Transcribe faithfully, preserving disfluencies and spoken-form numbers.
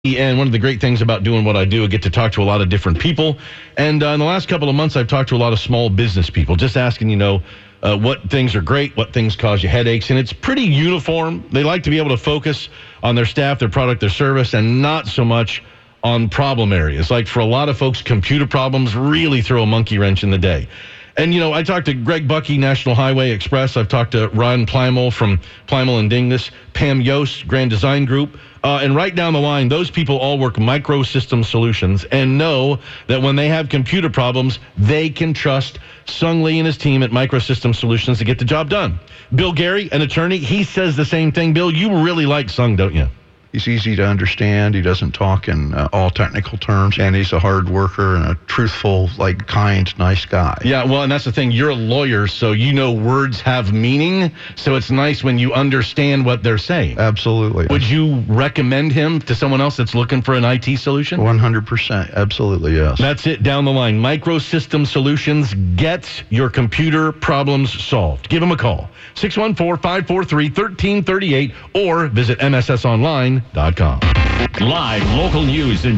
And one of the great things about doing what I do, I get to talk to a lot of different people. And uh, in the last couple of months, I've talked to a lot of small business people, just asking, you know, uh, what things are great, what things cause you headaches. And it's pretty uniform. They like to be able to focus on their staff, their product, their service, and not so much on problem areas. Like for a lot of folks, computer problems really throw a monkey wrench in the day. And, you know, I talked to Greg Bucky, National Highway Express. I've talked to Ron Plymel from Plymel and Dingus, Pam Yost, Grand Design Group. Uh, and right down the line, those people all work Microsystem Solutions and know that when they have computer problems, they can trust Sung Lee and his team at Microsystem Solutions to get the job done. Bill Gary, an attorney, he says the same thing. Bill, you really like Sung, don't you? He's easy to understand. He doesn't talk in uh, all technical terms, and he's a hard worker and a truthful, like, kind, nice guy. Yeah, well, and that's the thing. You're a lawyer, so you know words have meaning, so it's nice when you understand what they're saying. Absolutely. Would you recommend him to someone else that's looking for an I T solution? one hundred percent. Absolutely, yes. That's it, down the line. Microsystem Solutions gets your computer problems solved. Give them a call. six one four, five four three, one three three eight or visit M S S online dot com. Live local news and